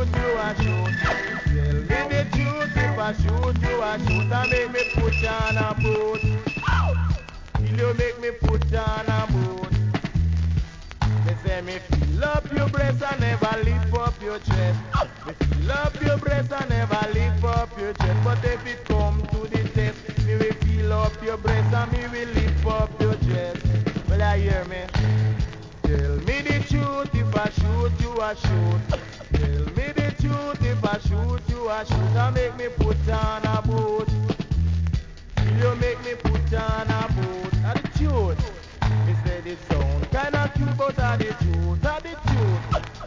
shoot, you a shoot. Tell me the truth, if I shoot, you a shoot. And make me put on a boot. Will you make me put on a boot? Me say me feel up your breast and never lift up your chest. Me feel up your breast and never lift up your chest. But if it come to the test, me will feel up your breast and me will lift up your chest. Well, I hear me. Tell me the truth, if I shoot, you a shoot. Tell me the truth, if I shoot, you a shoot. And make me put on a boot. Will you make me put on a boot? And the truth. Me say the sound kinda cute, but I the truth.